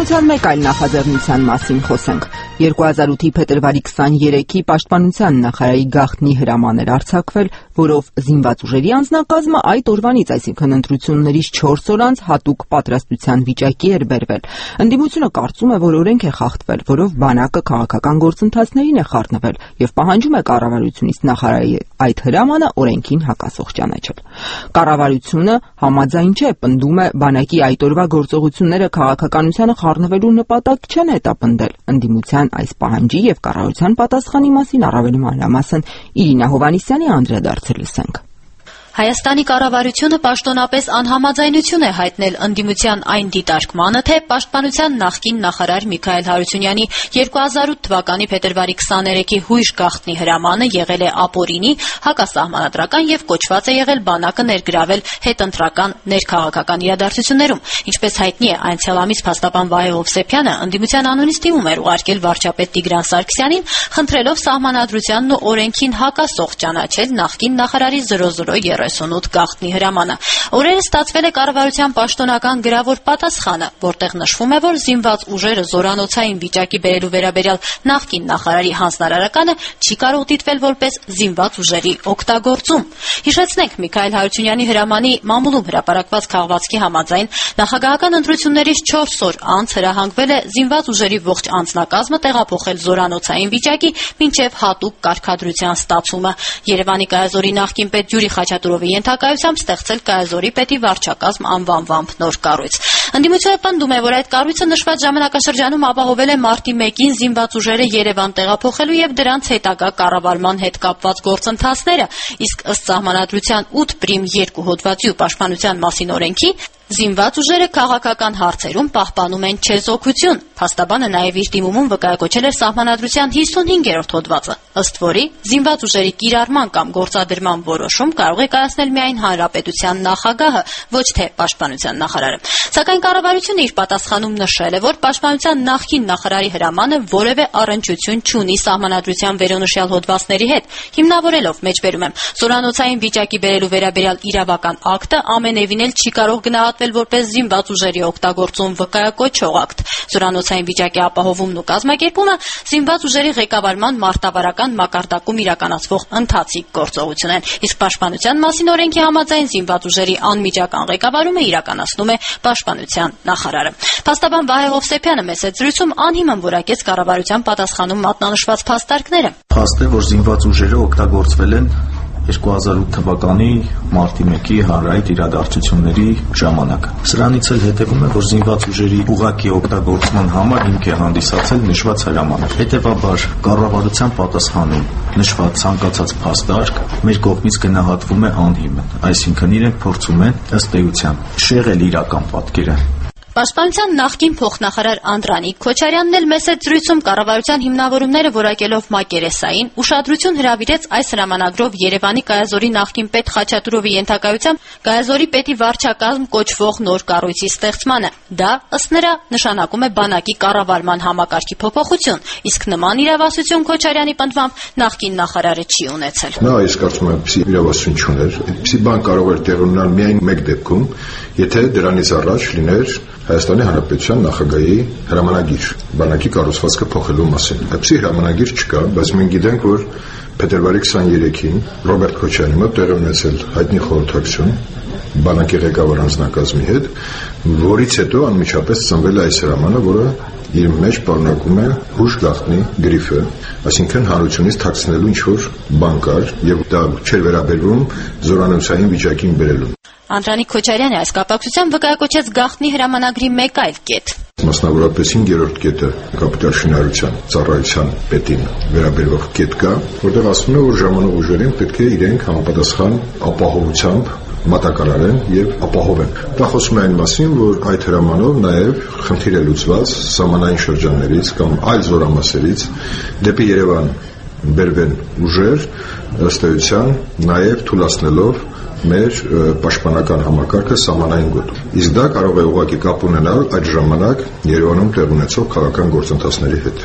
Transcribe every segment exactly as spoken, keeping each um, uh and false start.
Պաշտպանության մեկ այլ նախաձեռնության մասին խոսենք։ երկու հազար ութի փետրվարի քսաներեքի Պաշտպանության նախարարի գաղտնի հրաման էր արձակվել, որով զինված ուժերի անձնակազմը այդ օրվանից, այսինքն ընտրություններից չորս օր անց հատուկ պատրաստության վիճակի էր բերվել։ Ընդդիմությունը կարծում է, որ օրենք է խախտվել, որով բանակը քաղաքական գործընթացներին է խառնվել եւ պահանջում է կառավարությունից նախարարի այդ հրամանը օրենքին հակասող ճանաչել։ Կառավարությունը համաձայն չէ, պնդում է, բանակի այդ օրվա գործողությունները քաղաքականությանը խառնվելու նպատակ չեն հետապնդել։ Ընդդիմության այս պահանջի եւ կառավարության պատասխանի մասին առավել մանրամասն Իրինա Հովհաննիսյանի անդրադարձը լսենք։ Հայաստանի կառավարությունը պաշտոնապես անհամաձայնություն է հայտնել ընդդիմության այն դիտարկմանը, թե Պաշտպանության նախկին նախարար Միքայել Հարությունյանի երկու հազար ութ թվականի փետրվարի քսաներեքի հույժ գաղտնի հրամանը եղել է ապօրինի, հակասահմանադրական եւ կոչված է եղել բանակը ներգրավել հետընտրական ներքաղաքական իրադարձություններում։ Ինչպես հայտնի է, անցյալ ամիս փաստաբան Վահե Հովսեփյանը ընդդիմության անունից դիմում էր ուղարկել վարչապետ Տիգրան Սարգսյանին, խնդրելով սահմանադրությանն ու օրենքին հակասող ճանաչել նախկին նախարարի զրո զրո երեսունութ գաղտնի հրամանը։ Օրերս ստացվել է կառավարության պաշտոնական գրավոր պատասխանը, որտեղ նշվում է, որ զինված ուժերը զորանոցային վիճակի բերելու վերաբերյալ նախկին նախարարի հանձնարարականը չի կարող դիտվել որպես զինված ուժերի օգտագործում։ Հիշեցնենք, Միքայել Հարությունյանի հրամանի մամուլում հրապարակված քաղվածքի համաձայն նախագահական ընտրություններից չորս օր անց հրահանգվել է զինված ուժերի ողջ անձնակազմը տեղափոխել զորանոցային վիճակի մինչև հատուկ կարգադրության ստացումը։ Երևանի կայազորի նախկին պետ Յուրի Խաչատուրովի ենթակայությամբ ստեղծել կայազորի պետի վարչակազմ անվանվամբ նոր կառույց։ Ընդդիմությունը պնդում է, որ այդ կառույցը նշված ժամանակաշրջանում ապահովել է մարտի մեկին զինված ուժերը Երևան տեղափոխելու եւ դրանց հետագա կառավարման հետ կապված գործընթացները, իսկ ըստ սահմանադրության ութ պրիմ երկու հոդվածի ու պաշտպանության մասին օրենքի զինված ուժերը քաղաքական հարցերում պահպանում են չեզոքություն։ Փաստաբանը նաև իր դիմումում վկայակոչել էր սահմանադրության հիսունհինգերորդ հոդվածը, ըստ որի զինված ուժերի կիրառման կամ գործադրման որոշում կարող է կայացնել միայն հանրապետության նախագահը, ոչ թե պաշտպանության նախարարը։ Սակայն կառավարությունը իր պատասխանում նշել է, որ պաշտպանության նախկին նախարարի հրամանը որևէ առնչություն չունի սահմանադրության վերոնշյալ հոդվածների հետ, հիմնավորելով մեջբերում եմ զորանոցային վիճակի բերելու վերաբերյալ իրավական ակտը ամենևին էլ չի կարող գնահատվել որպես զինված ուժերի օգտագործում վկայակոչող ակտ։ Զորանոցային վիճակի ապահովումն ու կազմակերպումը զինված ուժերի ղեկավարման մարտավարական մակարդակում իրականացվող ընթացիկ գործողություն են, իսկ պաշտպանության մասին օրենքի համաձայն զինված ուժերի անմիջական ղեկավարումը իրականացնում է պաշտպանության նախարարը։ Փաստաբան Վահե Հովսեփյանը մեծ զրույցում անհիմն որակեց կառավարության պատասխանում մատնանշված փաստարկները։ Փաստ է, որ զինված ուժերը օգտագործվել են երկու հազար ութ թվականի մարտի մեկի հանրային իրադարձությունների ժամանակ։ Սրանից էլ հետևում է, որ զինված ուժերի ուղղակի օգտագործման համար հիմք է հանդիսացել նշված հրամանը։ Հետևաբար կառավարության պատասխանում նշված ցանկացած փաստարկ մեր կողմից գնահատվում է անհիմն, այսինքն իրենք փորձում են ըստ էության շեղել իրական պատկերը։ Պաշտպանության նախկին փոխնախարար Անդրանիկ Քոչարյանն էլ մեծ զրույցում կառավարության հիմնավորումները որակելով մակերեսային ուշադրություն հրավիրեց այս հրամանագրով Երևանի կայազորի նախկին պետ Խաչատուրովի ենթակայությամբ կայազորի պետի վարչակազմ կոչվող նոր կառույցի ստեղծմանը։ Դա ըստ նրա նշանակում է բանակի կառավարման համակարգի փոփոխություն, իսկ նման իրավասություն Քոչարյանի պնդմամբ նախկին նախարարը չի ունեցել։ Նա այս կարծում եմ պիսի իրավասություն չուներ, այդպիսի բան կարող էր տեղի ունենալ միայն մեկ դեպքում, եթե դրանից առաջ լիներ Հայաստանի Հանրապետության նախագահի հրամանագիր բանակի կառուցվածքը փոխելու մասին։ Այդպիսի հրամանագիր չկա, բայց մենք գիտենք, որ փետրվարի քսաներեքին Ռոբերտ Քոչարյանի մոտ տեղի ունեցել հայտնի խորհրդակցություն բանակի ղեկավար անձնակազմի հետ, որից հետո անմիջապես ծնվել է այս հրամանը, որը իր մեջ պարունակում է հուժ գաղտնի գրիֆը, այսինքն հանրությունից թաքցնելու ինչ-որ բան կար եւ դա չէր վերաբերվում զորանոցային վիճակին բերելուն։ Անդրանիկ Քոչարյանը այս կապակցությամբ վկայակոչեց գաղտնի հրամանագրի մեկ այլ կետ։ Մասնավորապես հինգերորդ կետը կապիտալ շինարարության ծառայության պետին վերաբերող կետ կա, որտեղ ասվում է, որ ժամանող ուժերին պետք է իրենք համապատասխան ապահովությամբ մատակարարեն եւ ապահովեն։ Դա խոսում է այն մասին, որ այդ հրամանով նաեւ խնդիր է լուծված սահմանային շրջաններից կամ այլ զորամասերից դեպի Երևան բերվեն ուժեր, ըստ էության նաեւ թույլատնելով մեր պաշտպանական համակարգը սահմանային գոտում։ Իսկ դա կարող է ուղղակի կապ ունենալ այդ ժամանակ Երևանում տեղ ունեցող քաղաքական գործընթացների հետ։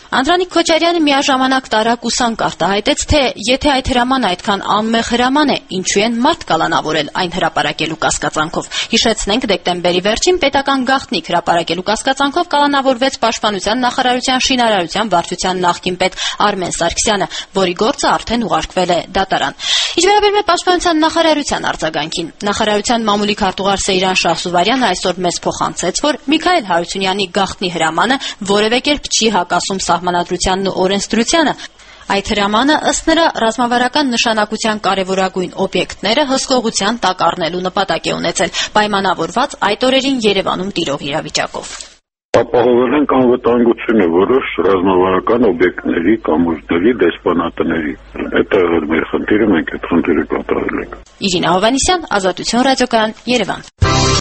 Անդրանիկ Քոչարյանը միաժամանակ տարակ ուսանք արտահայտեց, թե եթե այդ հրամանը այդքան անմեղ հրաման է, ինչու են մարդ կալանավորել այն հրապարակելու կասկածանքով։ Հիշեցնենք, դեկտեմբերի վերջին պետական գաղտնիք հրապարակելու կասկածանքով կալանավորվեց Պաշտպանության նախարարության շինարարության վարչության նախկին պետ Արմեն Սարգսյանը, որի գործը արդեն ուղարկվել է դատարան։ Ինչ վերաբերում է Պաշտպանության նախարարության արձագանքին, նախարարության մամուլի քարտուղար Սեյրան Շահսուվարյանը այսօր մեզ փոխանցեց, որ Միքայել Հարությունյանի գաղտնի հրամանը որևէ կերպ չի հակասում Սահմանադրությանն ու օրենսդրությանը։ Այդ հրամանը ըստ նրա ռազմավարական նշանակության կարևորագույն օբյեկտները հսկողության տակ առնելու նպատակ է ունեցել, պայմանավորված այդ օրերին Երևանում տիրող իրավիճակով։ Ապահովել ենք անվտանգությունը որոշ ռազմավարական օբյեկտների, կամուրջների, դեսպանատների։ Դա մեր խնդիրը, մենք այդ խնդիրը կատարել ենք։ Իրինա Հովհաննիսյան, Ազատություն ռադիոկայան, Երևան։